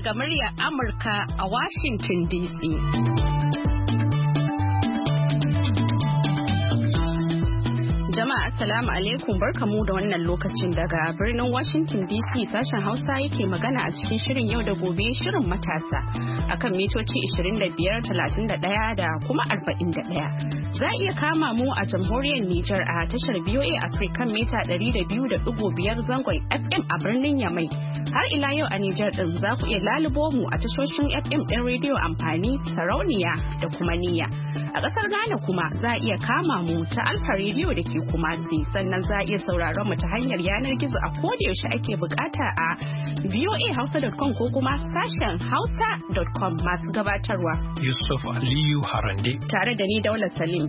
daga muryar Amurka a Washington DC. Jama'a assalamu alaikum, barkamu da wannan lokacin daga birnin Washington DC. Sashen Hausa yake magana a cikin shirin yau da gobe, shirin matasa akan mitoci 25, 31 da kuma 41. Za a iya kama mu a jamhuriyar Nijar a tashar VOA Africa mita 200.5 zangon FM a birnin Yamai. Har ila yau a Nijar din za ku iya lalubo mu a tashoshin FM ɗin rediyo amfani, sarauniya da kuma niyya. A ƙasar Ghana kuma za a iya kama mu ta Alfa rediyo da ke Kumasi, sannan za a iya sauraron mu ta hanyar yanar gizo a kodayaushe ake bukata a voahausa.com ko kuma sashen hausa.com. Masu gabatarwa Yusuf Aliyu Harande tare da ni Daula Salim.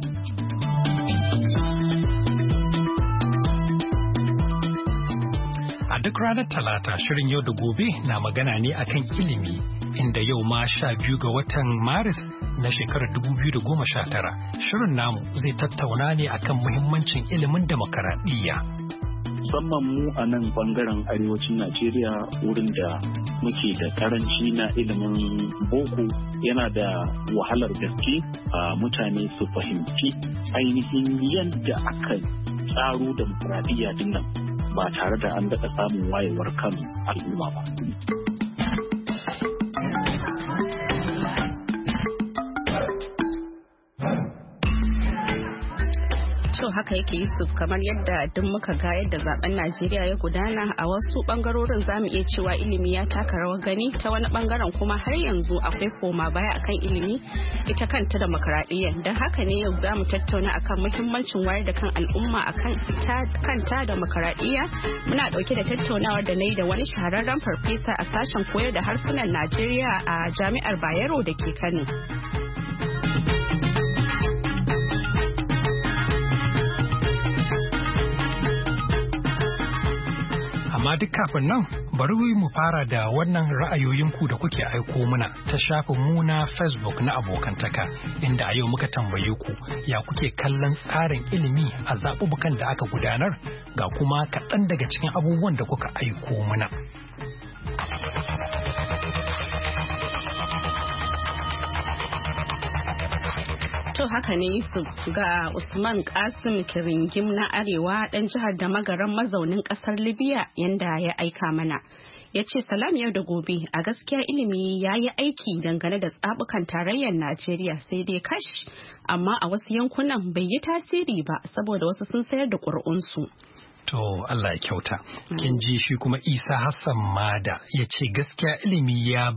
A duk ranar Talata shirin yau da gobe na magana ne akan ilimi, inda yau ma 12 ga watan Maris na shekarar 2019 shirin namu zai tattauna ne akan muhimmancin ilimin demokaradiyya. Musamman mu a nan bangaren arewacin Najeriya wurin da muke da karanci na ilimin boko, yana da wahalar gaske a mutane su fahimci ainihin yadda aka tsaro demokaradiyya din nan ba tare da an daɗa samun wayewar kan al'umma ba. To haka yake Yusuf, kamar yadda duk muka ga yadda zaben Najeriya ya gudana, a wasu bangarorin zamu iya cewa ilimi ya taka rawar gani, ta wani bangaren kuma har yanzu akwai koma baya akan ilimi ita kanta demokradiyya. Don haka ne yau zamu tattauna akan muhimmancin wayar da kan al'umma akan kanta demokradiyya. Muna dauke da tattaunawar da nayi da wani shahararren farfesa a sashen koyar da harsunan Najeriya a Jami'ar Bayero da ke Kano. Amma duk kafin nan bari mu fara da wannan ra'ayoyinku da kuke aiko mana ta shafin mu na Facebook na abokantaka, inda a yau muka tambaye ku ya kuke kallon tsarin ilimi a zaɓuɓɓukan da aka gudanar, ga kuma kaɗan daga cikin abubuwan da kuka aiko mana. To haka ne Yusuf, ga Usman Kasim Kiringim na Arewa ɗan jihar da magaran mazaunin ƙasar Libya yanda ya aika mana. Ya ce salam yau da gobe, a gaskiya ilimi ya yi aiki dangane da tsabukan tarayyar Najeriya, sai dai kash, amma a wasu yankunan bai yi tasiri ba saboda wasu sun sayar da ƙuri'unsu. To Allah ya kyauta. Kin ji shi kuma Isa Hassan Mada ya ce gaskiya ilimi ya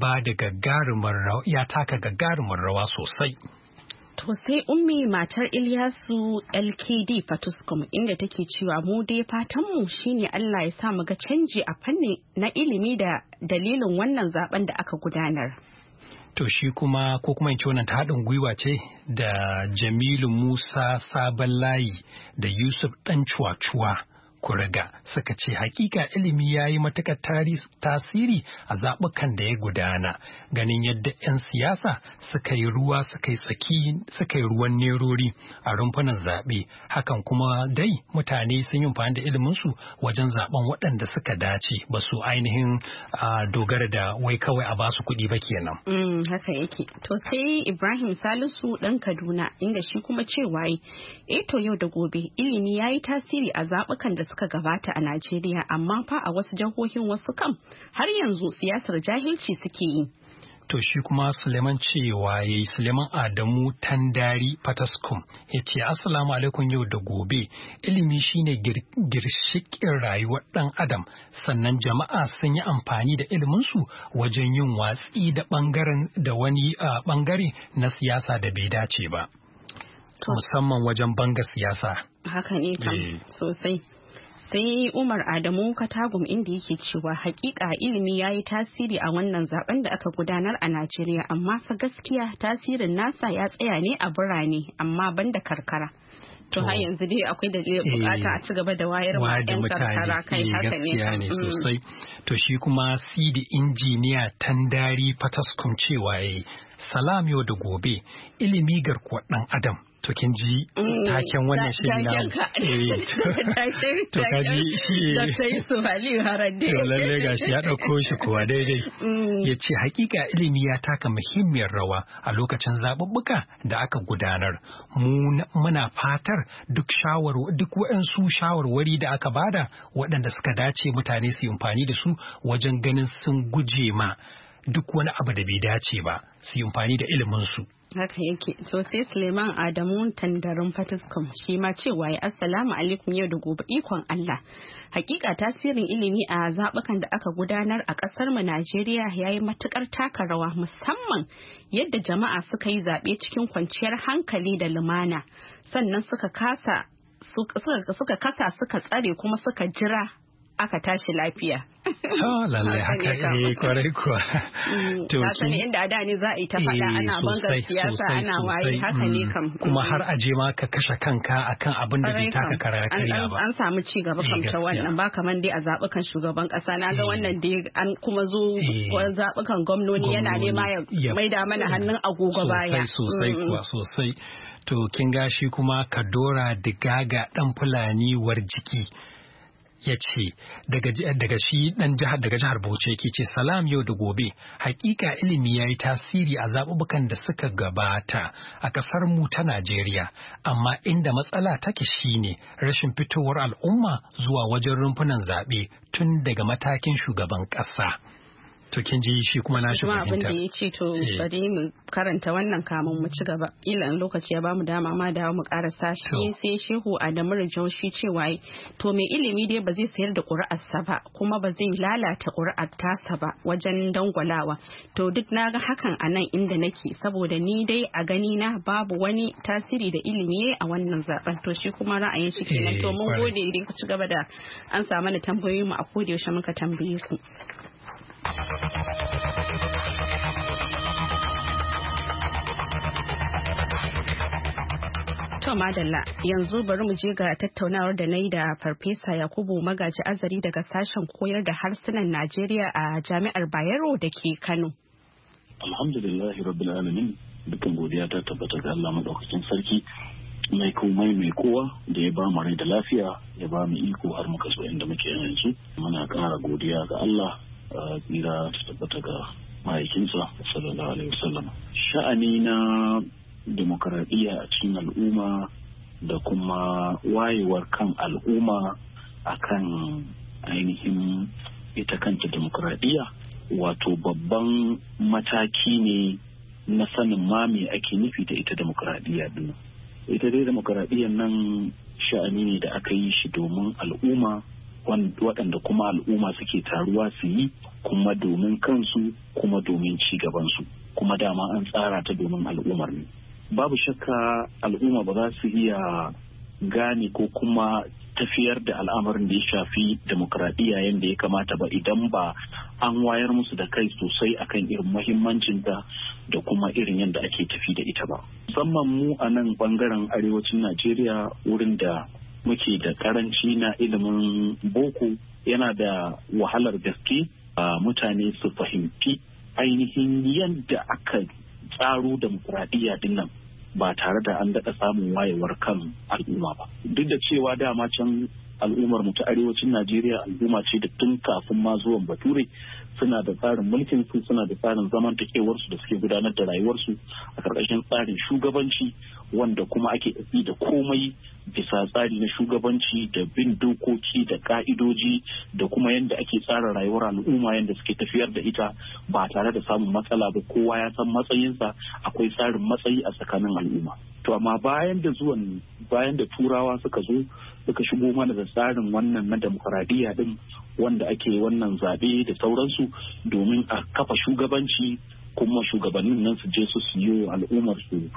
taka gagarumar rawa sosai. To sai Ummi matar Ilyasu LKD Fatuskum inda take cewa mu dai fatanmu shine Allah ya sa mu ga canji a fanni na ilimi da dalilin wannan zaben da aka gudanar. To shi kuma ko kuma in ce wannan ta haɗin gwiwa ce da Jamilu Musa Sabon Layi da Yusuf Dan Cuwa-Cuwa Kuriga suka ce hakika ilimi ya yi matuƙar tasiri a zaɓukan da ya gudana, ganin yadda 'yan siyasa suka yi ruwa suka yi ruwan nerori a rumfunan zaɓe. Hakan kuma dai mutane sun yi amfani da iliminsu wajen zaɓen waɗanda suka dace, ba su ainihin dogara da wai kawai a basu kuɗi ba kenan. Haka yake. To sai Ibrahim Salisu ɗan Kaduna inda shi kuma cewa to yau da gobe ilimi ya yi tasiri a zaɓukan da suka gabata a Najeriya, amma fa a wasu jihohin wasu kam har yanzu siyasar jahilci suke yi. To shi kuma Suleiman cewa yayi Suleiman Adamu Tandari Fataskum ya ce assalamu alaikum yau da gobe, ilimi shine girshikin rayuwar ɗan adam, sannan jama'a sun yi amfani da iliminsu wajen yin watsi da wani bangare na siyasa da bai dace ba, musamman wajen banga siyasa. Haka ne kam sosai. Sai Umar Adamu Katagum inda yake cewa hakika ilimi ya yi tasiri a wannan zaben da aka gudanar a Najeriya, amma fa gaskiya tasirin nasa ya tsaya ne a birane amma banda karkara. To har yanzu dai akwai da bukata a ci gaba da wayar wa 'yan karkara kai, haka ne sosai. To shi kuma Sidi Injiniya Tandari Fataskum cewa yayi salam yau da gobe, ilimi garkuwar ɗan adam. To kin ji taken wannan shirin na to kaji shi Dr. Yusuf Aliyu Harande. To lalle gashi ya dauko shi kuwa daidai. Yace hakika ilimi ya taka muhimmiyar rawa a lokacin zaɓuɓɓuka da aka gudanar. Muna fatar duk waɗansu shawarwari da aka bada waɗanda suka dace mutane su yi amfani da su wajen ganin sun guje ma duk wani abu da bai dace ba, su yi amfani da ilimin su. Haka yake. To sai Suleiman Adamu Tandarin Fatiskum shi ma cewa ya assalamu alaikum yau da gobe ikon Allah. Hakika tasirin ilimi a zaɓukan da aka gudanar a ƙasar mu Najeriya yayi matukar taka rawa, musamman yadda jama'a suka yi zaɓe cikin kwanciyar hankali da lumana, sannan suka tsare kuma suka jira aka tashi lafiya. Lallai haka kwarai kuwa. Ta sani inda da ne za a yi ta faɗa ana bangar siyasa ana waye haka ne kam. Kuma har aje ma ka kashe kanka akan abin da bai taka kara karya ba. An samu ci gaba kam ta wannan ba kaman dai a zaɓukan shugaban ƙasa na ga wannan dai an kuma zo zaɓukan gwamnoni yana nema ya maida mana hannun agogo baya. Sosai kuwa sosai. To kin gashi kuma Kadora Digaga ɗan Fulani war jiki. Ya ce daga jihar Bauchi yake ce salam yau da gobe, hakika ilimi ya yi tasiri a zaɓuɓɓukan da suka gabata a ƙasar mu ta Najeriya, amma inda matsala take shine rashin fitowar al'umma zuwa wajen rumfunan zaɓe tun daga matakin shugaban ƙasa. To kin ji shi kuma na shi fahimta. Abin da ya ce to bari mu karanta wannan kamun mu ci gaba. Ila lokaci ya bamu dama ma da mu karasa shi sai Shehu Adamu Rijau shi cewa to mai ilimi dai ba zai sayar da ƙuri'arsa ba kuma ba zai lalata ƙuri'ar tasa ba wajen dangwalawa. To duk na ga hakan a nan inda nake saboda ni dai a gani na babu wani tasiri da ilimi a wannan zaben. To shi kuma ra'ayin shi kenan. To mun gode dai ku ci gaba da an samu da tambayoyin mu a koda yaushe muka tambaye ku. To madalla yanzu bari mu je ga tattaunawar da na yi da Farfesa Yakubu Magaji Azari daga sashen koyar da harsunan Najeriya a Jami'ar Bayero da ke Kano. Alhamdulillahi rabbil alamin, dukkan godiya ta tabbata ga Allah madaukakin sarki mai komai mai kowa da ya ba mu rai da lafiya, ya ba mu iko har muka so inda muke yanzu. Muna ƙara godiya ga Allah, tsira ta tabbata ga mahaifinsa sallallahu alaihi wasallam. Sha'ani na demokaradiyya a cikin al'umma da kuma wayewar kan al'umma akan ainihin ita kanta demokaradiyya wato babban mataki ne na sanin ma me ake nufi da ita demokaradiyya din. Ita dai demokaradiyyar nan sha'ani ne da aka yi shi domin al'umma, waɗanda kuma al'umma suke taruwa su yi kuma domin kansu kuma domin ci gabansu, kuma dama an tsara ta domin al'ummar ne. Babu shakka al'umma ba za su iya gane ko kuma tafiyar da al'amarin da ya shafi demokradiyya yadda ya kamata ba idan ba an wayar musu da kai sosai akan irin muhimmancinta da kuma irin yadda ake tafi da ita ba. Musamman mu a nan bangaren arewacin Najeriya wurin da muke da karanci na ilimin boko, yana da wahalar gaske mutane su fahimci ainihin yadda aka tsaro demokuraɗiyya din nan ba tare da an daɗa samun wayewar kan al'umma ba. Duk da cewa dama can al'ummar mu ta arewacin Najeriya al'umma ce da tun kafin ma zuwan Bature suna da tsarin mulkin su, suna da tsarin zamantakewar su da suke gudanar da rayuwar su a ƙarƙashin tsarin shugabanci wanda kuma ake tafi da komai bisa tsari na shugabanci da bin dokoki da ka'idoji da kuma yadda ake tsara rayuwar al'umma yadda suke tafiyar da ita ba tare da samun matsala ba. Kowa ya san matsayinsa, akwai tsarin matsayi a tsakanin al'umma. To amma bayan da turawa suka zo suka shigo mana da tsarin wannan na demokuraɗiyya din wanda ake wannan zaɓe da sauransu domin a kafa shugabanci, kuma shugabannin nan su je su siyo al'ummar su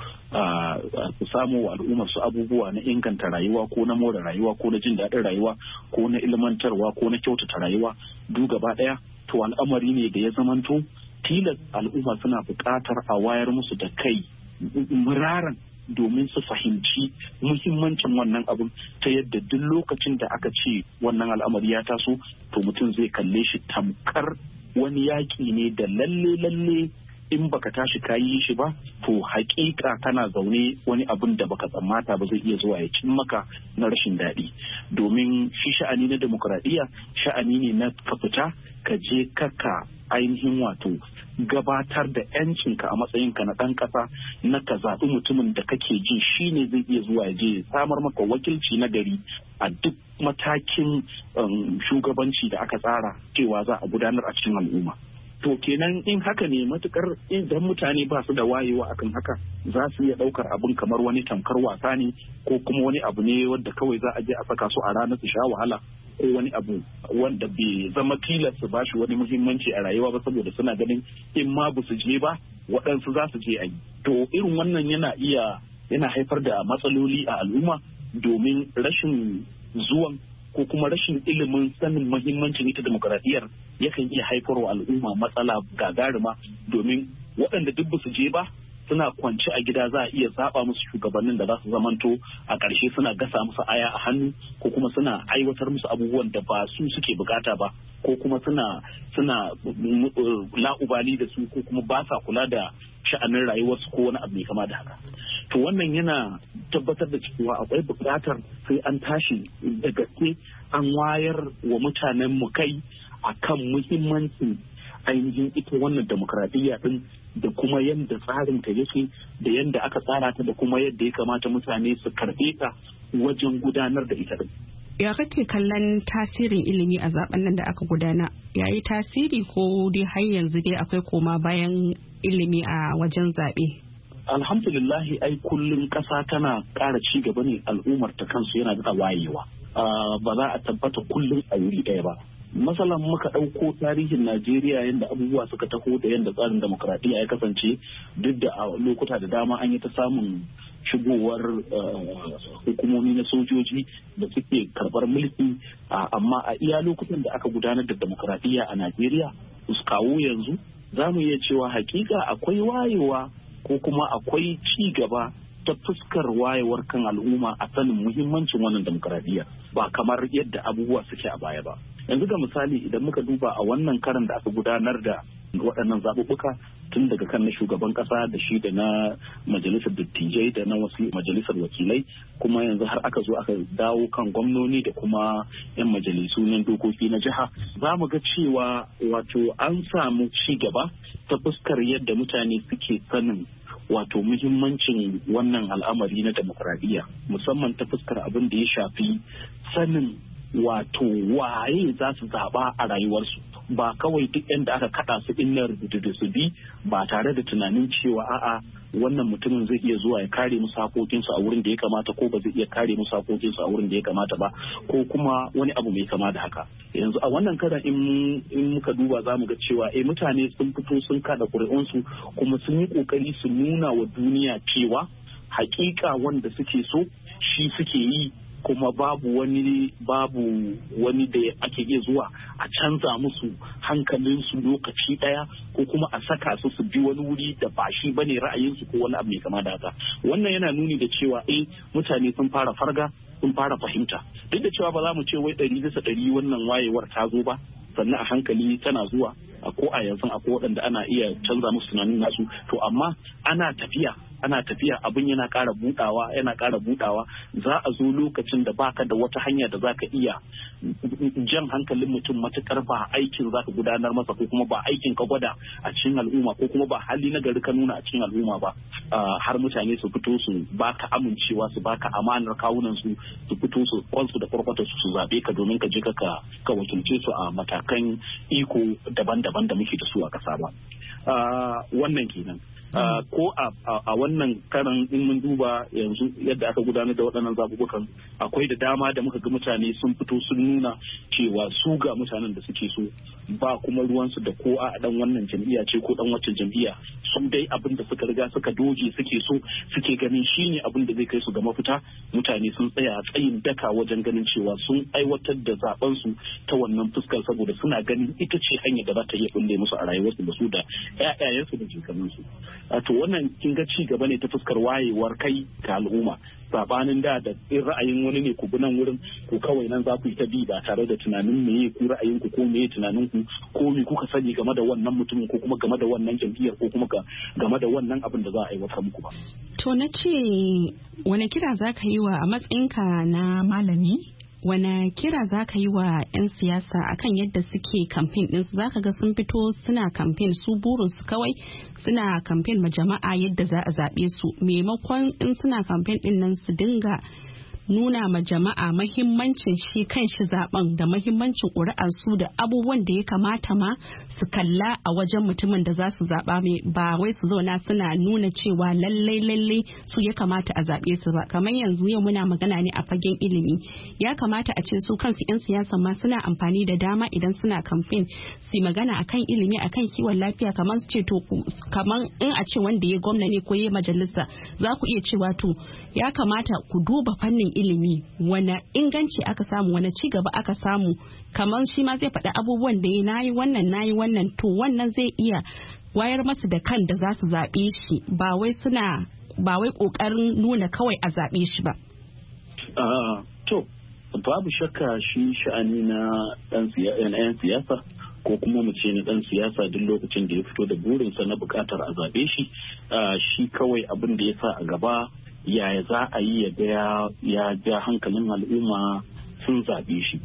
samu wa al'ummar su abubuwa na inganta rayuwa ko na more rayuwa ko na jin daɗin rayuwa ko na ilmantarwa ko na kyautata rayuwa duk gaba ɗaya. To al'amari ne da ya zamanto tilas al'umma suna buƙatar a wayar musu da kai muraran domin su fahimci muhimmancin wannan abun ta yadda duk lokacin da aka ce wannan al'amari ya taso to mutum zai kalle shi tamkar wani yaƙi ne da lalle in baka tashi ka yi shi ba to hakika kana zaune wani abin da baka tsammata ba zai iya zuwa ya cin maka na rashin daɗi. Domin shi sha'ani na demokradiyya sha'ani ne na ka fita ka je kaka ainihin wato gabatar da yancinka a matsayinka na ɗan ƙasa na ka zaɓi mutumin da kake ji shi ne zai iya zuwa ya je samar maka wakilci na gari a duk matakin shugabanci da aka tsara cewa za a gudanar a cikin al'umma. To kenan in haka ne matukar idan mutane ba su da wayewa akan haka za su iya ɗaukar abin kamar wani tamkar wasa ne ko kuma wani abu ne wanda kawai za a je a saka su a ranar su sha wahala ko wani abu wanda bai zama tilas su ba shi wani muhimmanci a rayuwa ba saboda suna ganin in ma ba su je ba waɗansu za su je a yi. To irin wannan yana haifar da matsaloli a al'umma domin rashin zuwan ko kuma rashin ilimin sanin muhimmancin ita demokaradiyyar yakan iya haifarwa al'umma matsala gagaruma domin waɗanda duk ba su je ba suna kwance a gida za a iya zaba musu shugabannin da za su zamanto a ƙarshe suna gasa musu aya a hannu ko kuma suna aiwatar musu abubuwan da ba su suke bukata ba ko kuma suna la'ubali da su ko kuma ba sa kula da sha'anin rayuwarsu ko wani abu mai kama da haka. To wannan yana tabbatar da cewa akwai buƙatar sai an tashi da gaske an wayar wa mutanen mu kai akan muhimmancin ainihin ita wannan demokradiyya din da kuma yadda tsarin ta yake da yadda aka tsara ta da kuma yadda ya kamata mutane su karɓe ta wajen gudanar da ita din. Ya kake kallon tasirin ilimi a zaben nan da aka gudana? Ya yi tasiri ko dai har yanzu dai akwai koma bayan ilimi a wajen zaɓe? Alhamdulillahi ai kullum ƙasa tana ƙara ci gaba ne, al'ummar ta kansu yana da wayewa. Ba za a tabbata kullum a wuri ɗaya ba. Masalan muka ɗauko tarihin Najeriya yadda abubuwa suka taho da yadda tsarin demokradiyya ya kasance duk da a lokuta da dama an yi ta samun shigowar hukumomi na sojoji da suke karɓar mulki amma a iya lokutan da aka gudanar da demokradiyya a Najeriya kawo yanzu za mu iya cewa hakika akwai wayewa ko kuma akwai ci gaba ta fuskar wayewar kan al'umma a sanin muhimmancin wannan demokradiyya ba kamar yadda abubuwa suke a baya ba. Yanzu ga misali idan muka duba a wannan karan da aka gudanar da waɗannan zaɓuɓɓuka tun daga kan na shugaban ƙasa da shi da na majalisar dattijai da na wasu majalisar wakilai kuma yanzu har aka zo aka dawo kan gwamnoni da kuma 'yan majalisu na dokoki na jiha za mu ga cewa wato an samu ci gaba ta fuskar yadda mutane suke sanin wato muhimmancin wannan al'amari na demokradiyya musamman ta fuskar abin da ya shafi sanin wato waye za su zaɓa a rayuwarsu ba kawai duk yadda aka kaɗa su inna rubutu da su bi ba tare da tunanin cewa a'a wannan mutumin zai iya zuwa ya kare musu haƙoƙinsu a wurin da ya kamata ko ba zai iya kare musu haƙoƙinsu a wurin da ya kamata ba ko kuma wani abu mai kama da haka. Yanzu a wannan karan in muka duba za mu ga cewa mutane sun fito sun kada ƙuri'unsu kuma sun yi ƙoƙari su nuna wa duniya cewa haƙiƙa wanda suke so shi suke yi kuma babu wani da ake iya zuwa a canza musu hankalinsu lokaci daya ko kuma a saka su bi wani wuri da ba shi bane ra'ayinsu ko wani abu mai kama da haka. Wannan yana nuni da cewa mutane sun fara farga sun fara fahimta duk da cewa ba za mu ce wai 100% wannan wayewar ta zo ba sannan a hankali tana zuwa ko a yanzu akwai waɗanda ana iya canza musu tunanin nasu to amma ana tafiya abin yana ƙara budawa za a zo lokacin da baka da wata hanya da zaka iya jan hankalin mutum matukar ba aikin zaka gudanar masa ko kuma ba aikin ka gwada a cikin al'umma ko kuma ba hali na gari ka nuna a cikin al'umma ba har mutane su fito su baka amincewa su baka amanar kawunan su fito su kwansu da farkwata su zabe ka domin ka je ka wakilce su a matakan iko daban-daban da muke da su a ƙasa ba. Wannan kenan. Ko a wannan karan in mun duba yanzu yadda aka gudanar da waɗannan zaɓuɓɓukan akwai da dama da muka ga mutane sun fito sun nuna cewa su ga mutanen da suke so ba kuma ruwansu da ko a dan wannan jam'iyya ce ko dan wacce jam'iyya su dai abin da suka riga suka doge suke so suke ganin shine abin da zai kai su ga mafita. Mutane sun tsaya a tsayin daka wajen ganin cewa sun aiwatar da zaben su ta wannan fuskar saboda suna ganin ita ce hanyar da za ta iya bulle musu a rayuwarsu da su da ƴaƴayensu da jikanninsu. to wannan kin ga ci gaba ne ta fuskar wayewar kai ga al'umma, sabanin da in ra'ayin wani ne ku bi nan wurin ku kawai nan za ku yi ta bi ba tare da tunanin meye ku ra'ayin ku ko meye tunanin ku ko me kuka sani game da wannan mutumin ko kuma game da wannan jam'iyyar ko kuma game da wannan abin da za a aiwatar muku ba. To na ce wani kira za ka yi wa a matsayinka na malami? Wane kira za ka yi wa 'yan siyasa akan yadda suke kamfen ɗinsu? Za ka ga sun fito suna kamfen, su burinsu kawai suna kamfen ma jama'a yadda za a zaɓe su, maimakon in suna kamfen ɗin nan su dinga nuna ma jama'a mahimmancin shi kan shi zaben da mahimmancin ƙuri'ar su da abubuwan da ya kamata ma su kalla a wajen mutumin da za su zaɓa, ba wai su zauna suna nuna cewa lallai su ya kamata a zaɓe su ba. Kamar yanzu yau muna magana ne a fagen ilimi, ya kamata a ce su kansu 'yan siyasa ma suna amfani da dama idan suna kamfen su magana akan ilimi, akan kiwon lafiya, kamar su ce to kamar in a ce wanda ya gwamna ne ko ya majalisa, za ku iya cewa to ya kamata ku duba fannin ilimi, wane inganci aka samu, wane ci gaba aka samu, kamar shi ma zai faɗi abubuwan da ya nayi wannan to wannan zai iya wayar masu da kan da za su zaɓe shi, ba wai ƙoƙarin nuna kawai a zaɓe shi ba. To babu shakka shi sha'ani na yan siyasa ko kuma mu ce na ɗan siyasa duk lokacin da ya fito da burinsa na buƙatar a zaɓe shi kawai abin da ya sa a gaba yaya za a yi ya ja hankalin al'umma sun zaɓe shi.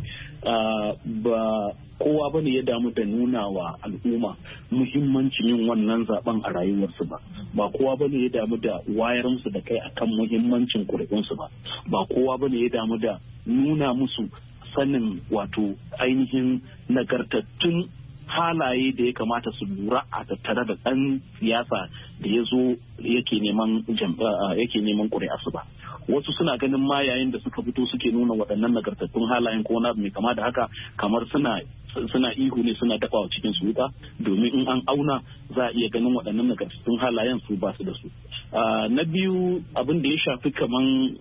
Ba kowa bane ya damu da nuna wa al'umma muhimmancin yin wannan zaben a rayuwarsu ba kowa bane ya damu da wayar musu da kai akan muhimmancin ƙuri'unsu ba kowa bane ya damu da nuna musu sanin wato ainihin nagartattun halaye da ya kamata su lura a tattare da ɗan siyasa da ya zo yake neman ƙuri'arsu ba. Wasu suna ganin ma yayin da suka fito suke nuna waɗannan nagartattun halayen ko na mai kama da haka kamar suna ihu ne, suna dafawa cikin su wuta, domin in an auna za a iya ganin waɗannan nagartattun halayen su ba su da su. Na biyu abin da ya shafi kaman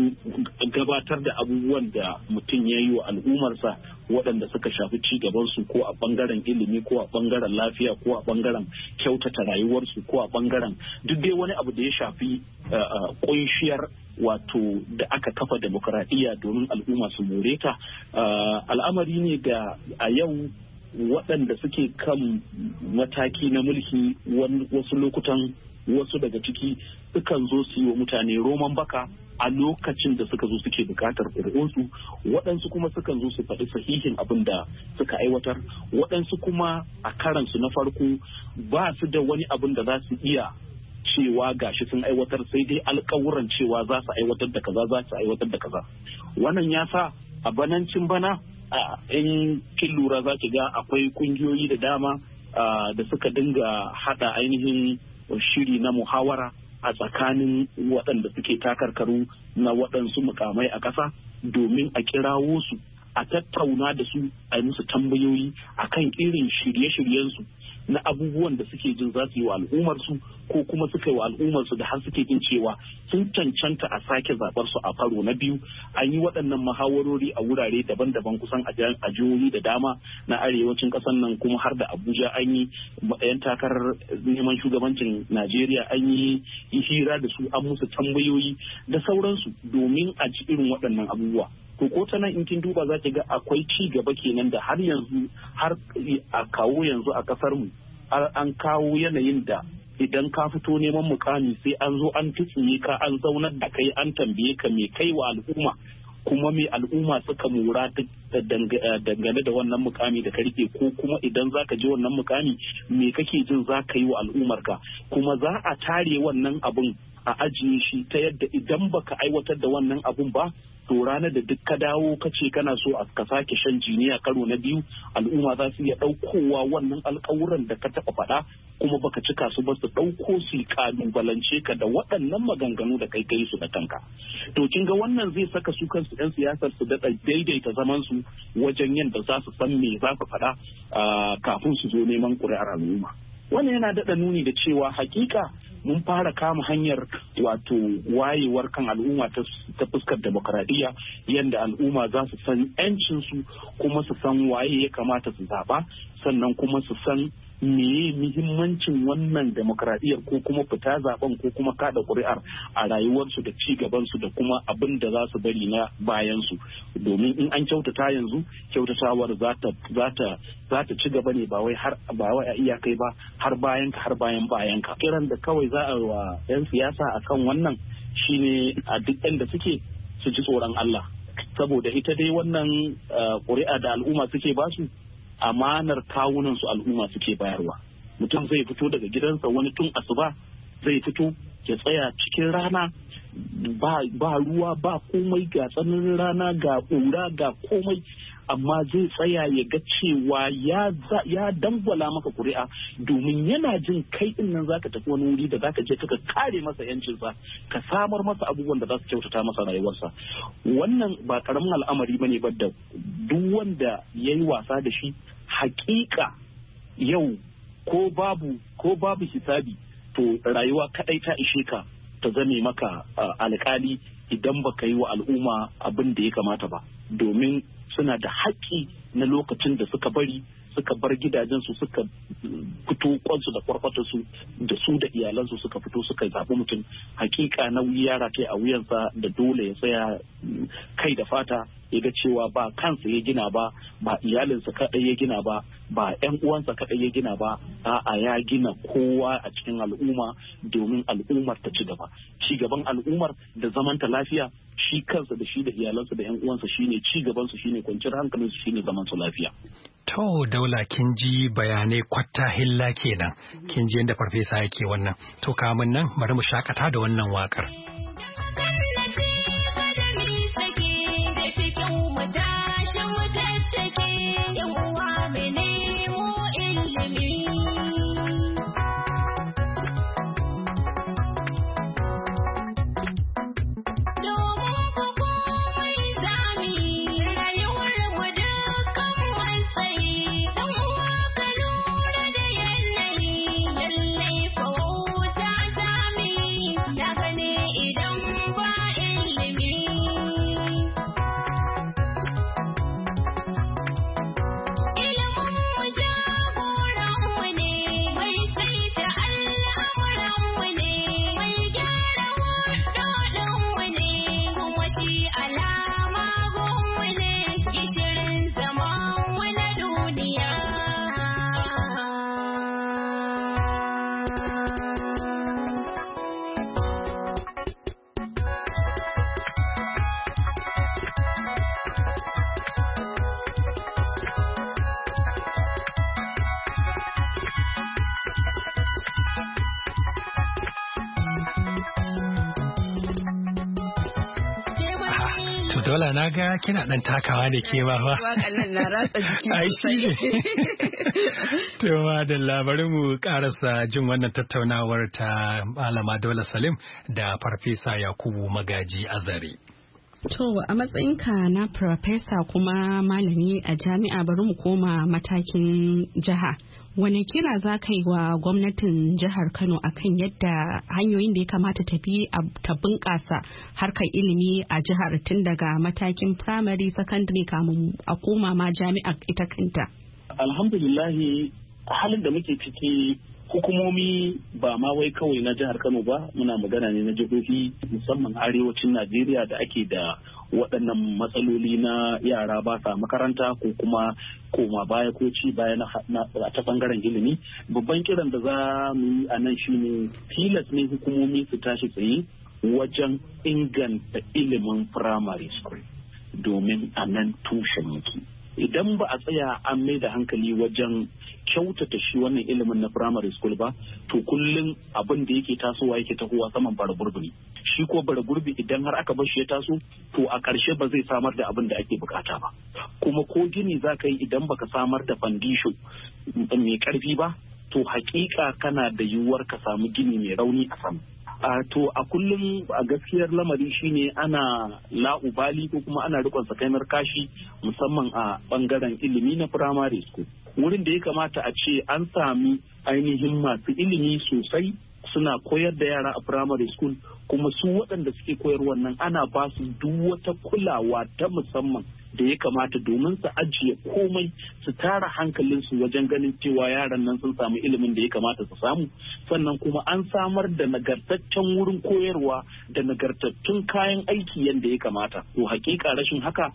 gabatar da abubuwan da mutum ya yi wa al'ummarsa waɗanda suka shafi ci gabansu ko a ɓangaren ilimi ko a ɓangaren lafiya ko a ɓangaren kyautata rayuwarsu ko a ɓangaren duk dai wani abu da ya shafi ƙunshiyar wato da aka kafa demokradiyya domin al'umma su more ta. Al'amari ne da a yau waɗanda suke kan mataki na mulki wasu lokutan wasu daga ciki sukan zo su yi wa mutane roman baka a lokacin da suka zo suke bukatar ƙuri'unsu, waɗansu kuma sukan zo su faɗi sahihin abin da suka aiwatar, waɗansu kuma a karansu na farko ba su da wani abin da za su iya cewa gashi sun aiwatar, sai dai alƙawuran cewa za su aiwatar da kaza za su aiwatar da kaza. Wannan ya sa a banancin bana in kin lura za ki ga akwai kungiyoyi da dama da suka dinga hada ainihin shiri na muhawara a tsakanin waɗanda suke takarkaru na waɗansu mukamai a ƙasa domin a kirawo su a tattauna da su a yi musu tambayoyi akan irin shirye-shiryensu na abubuwan da suke jin za su yi wa al'ummarsu ko kuma suka yi wa al'ummarsu da har suke jin cewa sun cancanta a sake zaɓar su a karo na biyu. An yi waɗannan muhawarori a wurare daban-daban kusan a jihohi da dama na arewacin ƙasar nan, kuma har da Abuja an yi 'yan takarar neman shugabancin Najeriya an yi hira da su, an musu tambayoyi da sauransu domin a ji irin waɗannan abubuwa. To ko ta nan in kin duba za ki ga akwai ci gaba kenan da har yanzu har a kawo yanzu a kasar mu an kawo yanayin da idan ka fito neman mukami sai an zo an tutsiye ka, an zaunar da kai, an tambaye ka me kai wa al'umma kuma me al'umma suka mura dangane da wannan mukami da ka rike, ko kuma idan za ka je wannan mukami me kake jin za ka yi wa al'ummarka, kuma za a tare wannan abun a ajiye shi ta yadda idan baka aiwatar da wannan abun ba to ranar da duk ka dawo ka ce kana so ka sake shan jiniya karo na biyu, al'umma za su iya ɗaukowa wannan alƙawuran da ka taɓa faɗa kuma baka cika su ba, su ɗauko su kalubalance ka da waɗannan maganganu da kai su da kanka. To kin ga wannan zai saka su kansu 'yan siyasar su da daidaita zaman su wajen yadda za su san me za su faɗa kafin su zo neman ƙuri'ar al'umma. Wannan yana daɗa nuni da cewa hakika mun fara kama hanyar wato wayewar kan al'umma ta fuskar demokradiyya, yadda al'umma za su san 'yancinsu kuma su san waye ya kamata su zaɓa, sannan kuma su san meye muhimmancin wannan demokradiyyar ko kuma fita zaben ko kuma kada ƙuri'ar a rayuwarsu da ci gabansu da kuma abin da za su bari na bayansu. Domin in an kyautata yanzu, kyautatawar za ta ci gaba ne ba wai a iyakai ba har bayan ka. Kiran da kawai za a wa 'yan siyasa akan wannan shine a duk inda suke su ji tsoron Allah, saboda ita dai wannan ƙuri'a da al'umma suke basu amanar kawunan su al'umma suke bayarwa. Mutum zai fito daga gidansa, wani tun asuba zai fito ya tsaya cikin rana, ba ruwa ba komai, ga tsananin rana, ga ƙura, ga komai, amma zai tsaya ya ga cewa ya dangwala maka ƙuri'a, domin yana jin kai din nan zaka tafi wani wuri da zaka je ka kare masa yancinsa, ka samar masa abubuwan da za su kyautata masa rayuwarsa. Wannan ba karamin al'amari bane ba da duk wanda yayi wasa da shi, hakika yau ko babu hisabi to rayuwa kadai ta ishe ka ta zame maka alƙali idan baka yi wa al'umma abin da ya kamata ba, domin suna da haƙƙi na lokacin da suka bar gidajensu, suka fito kwansu da kwarkwatarsu da su da iyalansu suka fito suka zaɓi mutum. Hakika nauyi ya rataye a wuyansa da dole ya tsaya kai da fata ya ga cewa ba kansa ya gina ba iyalinsa kaɗai ya gina ba 'yan uwansa kaɗai ya gina ba, a'a ya gina kowa a cikin al'umma domin al'ummar ta ci gaba. Ci gaban al'ummar da zamanta lafiya, shi kansa da shi da iyalansa da 'yan uwansa shine ci gabansu, shine kwanciyar hankalinsu, shine zaman su lafiya. To Daula, kin ji bayanai kwatta hilla kenan, kin ji yadda farfesa yake wannan. To kamun nan bari mu shakata da wannan wakar. Dola na ga kina dan takawa da ke ba fa. Waƙannan na ratsa jiki sosai. To da labarin mu karasa jin wannan tattaunawar ta Malama Daula Salim da Farfesa Yakubu Magaji Azare. To a matsayinka na farfesa kuma malami a jami'a, bari mu koma matakin jiha. Wane kira za ka yi wa gwamnatin jihar Kano akan yadda hanyoyin da ya kamata ta bi ta bunƙasa harkar ilimi a jihar, tun daga matakin primary, secondary kamun a koma ma jami'a ita kanta? Alhamdulillahi, halin da muke ciki hukumomi ba ma wai kawai na jihar Kano ba, muna magana ne na jihohi musamman arewacin Najeriya da ake da waɗannan matsaloli na yara ba sa makaranta ko kuma koma baya ko ci baya na ta bangaren ilimi. Babban kiran da za mu yi a nan shine tilas ne hukumomi su tashi tsaye wajen inganta ilimin primary school, domin a nan tushen yake. Idan ba a tsaya an mai da hankali wajen kyautata shi wannan ilimin na primary school ba, to kullum abin da yake tasowa yake tahowa saman bara gurbi. Shi ko bara gurbi idan har aka bar shi ya taso, to a ƙarshe ba zai samar da abin da ake bukata ba. Kuma ko gini za ka yi idan baka samar da foundation mai ƙarfi ba, to hakika kana da yiwuwar ka samu gini mai rauni a sama. To a kullum a gaskiyar lamari shine ana la'ubali ko kuma ana rikon sakainar kashi musamman a bangaren ilimi na primary school, wurin da ya kamata a ce an sami ainihin masu ilimi sosai suna koyar da yara a primary school, kuma su waɗanda suke koyarwa nan ana ba su duk wata kulawa ta musamman da ya kamata domin su ajiye komai, su tara hankalinsu wajen ganin cewa yaran nan sun samu ilimin da ya kamata su samu. Sannan kuma an samar da nagartaccen wurin koyarwa da nagartattun kayan aiki yadda ya kamata. To hakika rashin haka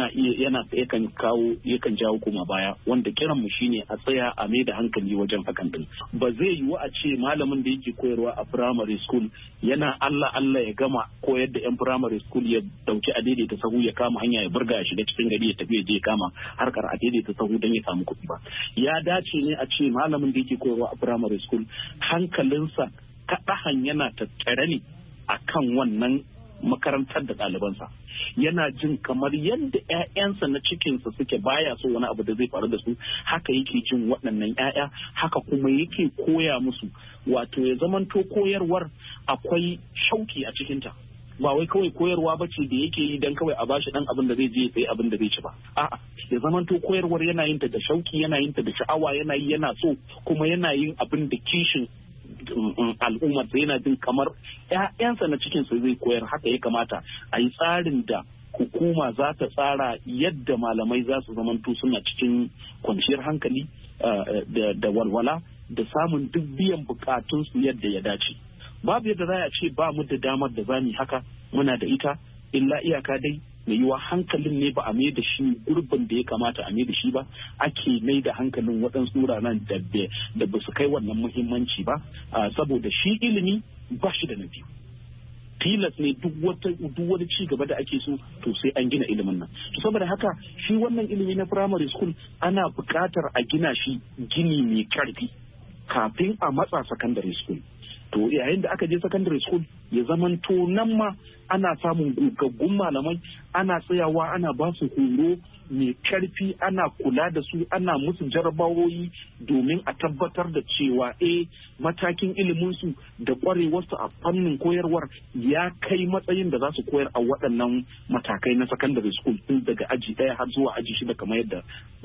yakan jawo kuma baya, wanda kiran mu shine a tsaya a mai da hankali wajen hakan din. Ba zai yiwu a ce malamin da yake koyarwa a primary school yana Allah ya gama koyar da yan primary school ya dauki a daidaita sahu ya kama hanya ya burga ya shiga cikin gari ya tafi ya je kama harkar a daidaita sahu don ya samu kuɗi ba. Ya dace ne a ce malamin da yake koyarwa a primary school hankalinsa kaɗahan yana tattare ne akan wannan makarantar da ɗalibansa, yana jin kamar yadda 'ya'yansa na cikinsa suke baya so wani abu da zai faru da su, haka yake jin waɗannan 'ya'ya, haka kuma yake koya musu. Wato ya zamanto koyarwar akwai shauki a cikinta, ba wai kawai koyarwa ba ce da yake yi don kawai a bashi dan abin da zai je sai abin da zai ci ba. A'a, ya zamanto koyarwar yana yin ta da shauki, yana yin ta da sha'awa, yana yi yana so, kuma yana yin abin da kishin al'ummar sa, yana jin kamar ƴaƴansa na cikin sa zai koyar. Haka ya kamata a yi tsarin da hukuma za ta tsara yadda malamai za su zamanto suna cikin kwanciyar hankali da walwala da samun duk biyan bukatunsu yadda ya dace. Babu yadda za a ce ba mu da damar da za mu haka, muna da ita, illa iyaka dai mai yiwa hankalin ne ba a mai da shi gurbin da ya kamata a mai da shi ba, ake mai da hankalin waɗansu wuraren da ba su kai wannan muhimmanci ba, saboda shi ilimi ba shi da na biyu. Tilas ne duk wani ci gaba da ake so to sai an gina ilimin nan. To saboda haka shi wannan ilimi na primary school ana buƙatar a gina shi gini mai ƙarfi kafin a matsa secondary school. To yayin da aka je secondary school ya zamanto nan ma ana samun gogaggun malamai, ana tsayawa ana ba su horo mai karfi, ana kula da su, ana musu jarabawoyi domin a tabbatar da cewa matakin iliminsu da kwarewarsu a fannin koyarwar ya kai matsayin da za su koyar a waɗannan matakai na secondary school tun daga aji 1 har zuwa aji 6 kamar yadda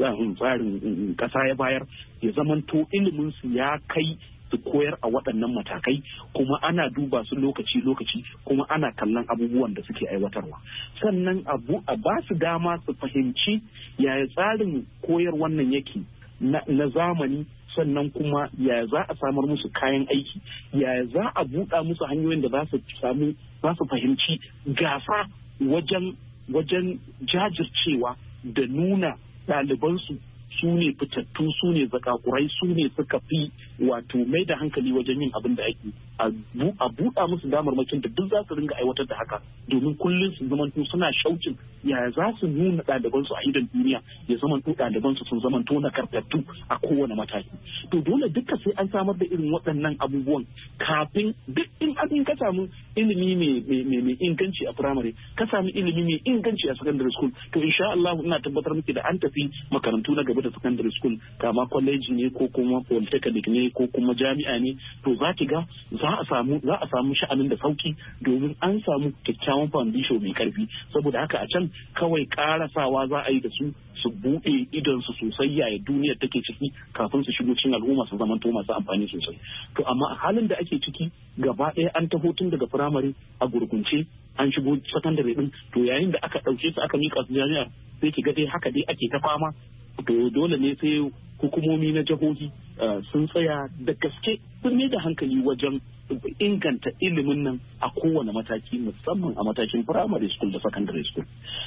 tsarin ƙasa ya bayar. Ya zamanto iliminsu ya kai su koyar a waɗannan matakai, kuma ana duba su lokaci-lokaci, kuma ana kallon abubuwan da suke aiwatarwa. Sannan a ba su dama su fahimci yaya tsarin koyar wannan yake na zamani, sannan kuma yaya za a samar musu kayan aiki, yaya za a buɗa musu hanyoyin da za su fahimci gasa wajen jajircewa da nuna ɗalibansu su ne fitattu, su ne zakakurai, su ne suka fi wato mai da hankali wajen yin abin da ake, a buɗa musu damarmakin da duk za su ringa aiwatar da haka, domin kullum su zamanto suna shaukin yaya za su nuna ɗalibansu a idon duniya, ya zamanto ɗalibansu sun zamanto nagartattu a kowane mataki. To dole duka sai an samar da irin waɗannan abubuwan kafin duk in ka samu ilimi mai inganci a primary, ka samu ilimi mai inganci a secondary school, to insha Allah ina tabbatar miki da an tafi makarantu na gaba da secondary school, kama college ne ko kuma polytechnic ne ko kuma jami'a ne, to za ki ga za a samu sha'anin da sauki domin an samu kyakkyawan foundation mai karfi. Saboda haka a can kawai karasawa za a yi da su buɗe idonsu sosai yaya duniyar take ciki kafin su shigo cikin al'umma su zamanto masu amfani sosai. To amma a halin da ake ciki gaba ɗaya an taho tun daga firamare a gurgunce an shigo sakandare din, to yayin da aka ɗauke su aka miƙa su jami'a sai ki ga dai haka dai ake ta fama. To dole ne sai hukumomi na jihohi sun tsaya da gaske sun ne da hankali wajen inganta ilimin nan a kowane mataki, musamman a matakin primary school da secondary school,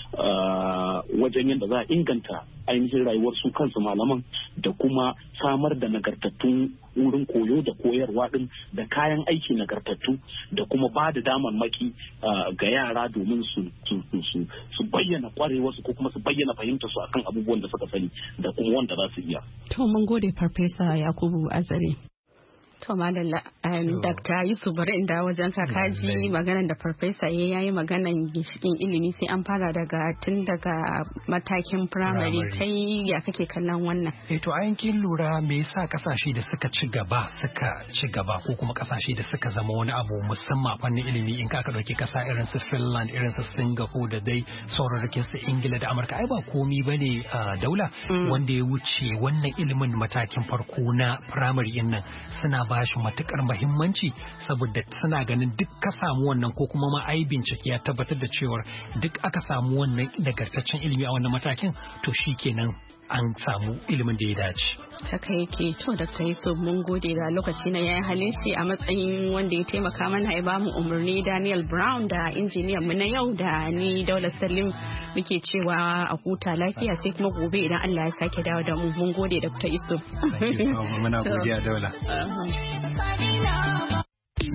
wajen yadda za a inganta ainihin rayuwar su kansu malaman da kuma samar da nagartattun wurin koyo da koyarwa din da kayan aiki nagartattu da kuma ba da damammaki ga yara domin su bayyana kwarewarsu ko kuma su bayyana fahimtar su akan abubuwan da suka sani da kuma wanda za su iya. To mun gode Farfesa Yakubu Azare. To Malala, Dr. Yusuf bari in dawo wajen kakaji maganan da Farfesa ya yi maganan ginshikin ilimi sai an fara tun daga matakin firamare. Kai ya kake kallon wannan? To a yankin lura me yasa kasashe da suka ci gaba ko kuma kasashe da suka zama wani abu musamman a fannin ilimi, in ka dauke kasa irin su Finland, irin su Singapore da dai sauraron su Ingila da Amurka, ai ba komi bane daula wanda ya wuce wannan ilimin matakin farko na firamare din nan suna bashi matukar muhimmanci saboda suna ganin duk ka samu wannan ko kuma ma ai bincike ya tabbatar da cewar duk aka samu wannan nagartaccen ilimi a wannan matakin to shikenan an samu ilimin da ya dace. Haka yake. To Dr. Yusuf mun gode da lokaci na yayin halin shi a matsayin wanda ya taimaka mana ya bamu umarni Daniel Brown da injiniyan mu na yau da ni Daula Salim muke cewa a huta lafiya sai kuma gobe idan Allah ya sake dawo da mu. Mun gode Dr. Yusuf. Muna godiya Daula.